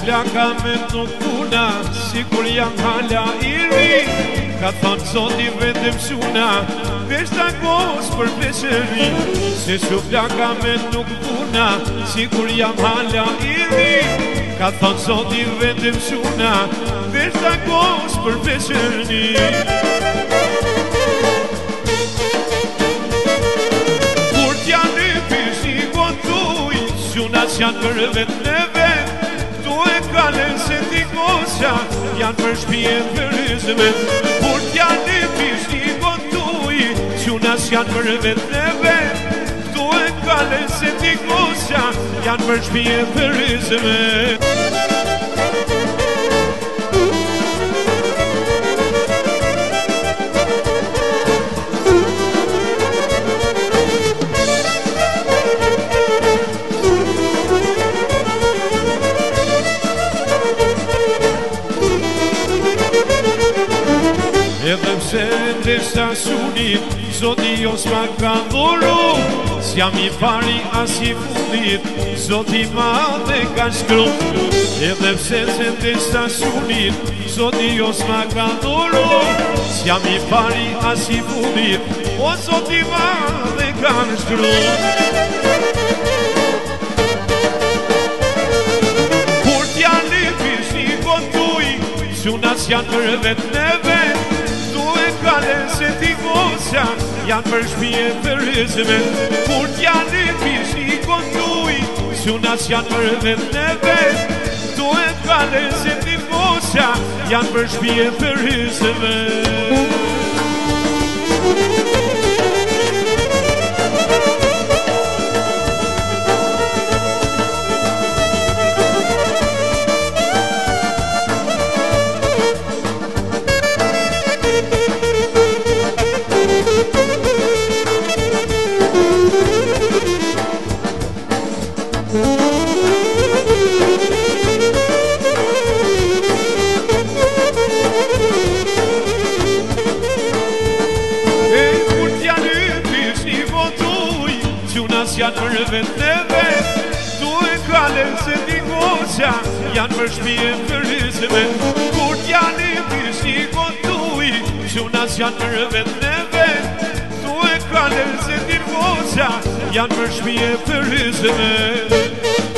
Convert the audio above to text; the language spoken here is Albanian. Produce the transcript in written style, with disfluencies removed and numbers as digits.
flaka me nuk puna, si kur jam hala i ri, ka thonë zoti vetëm shuna, veç ta kos për veçëri. Se shu flaka me nuk puna, si kur jam hala i ri, ka thonë zoti vetëm shuna, veç ta kos për veçëri. Kur t'ja në pishi gotuj, shunat janë për vetë në vetë, tu e kalen se t'i kosha, janë për shpije për rëzëve. Kur t'ja në pishi gotuj, shunat janë për vetë në vetë, tu e kalen se t'i kosha, janë për shpije për rëzëve. Edhe pse ndeshta shunit, zoti jo s'ma ka dhuru, s'jam i pari as i fundit, zoti madhe ka shkru. Edhe pse ndeshta shunit, zoti jo s'ma ka dhuru, s'jam i pari as i fundit, o zoti madhe ka shkru. Kur t'ja në pishi gotuj, shunat janë për vetë në vetë, kalen se t'i kosha, janë për shpije për rëzëve. Kur t'ja në pishi gotuj, shunat janë për vetë në vetë, tu e kalen se t'i kosha, janë për shpije për rëzëve. Janë për vetë në vetë, tu e kalen se t'i kosha, janë për shpije për rëzëve. Kur t'ja në pishi gotuj, shunat janë për vetë në vetë, tu e kalen se t'i kosha, janë për shpije për rëzëve.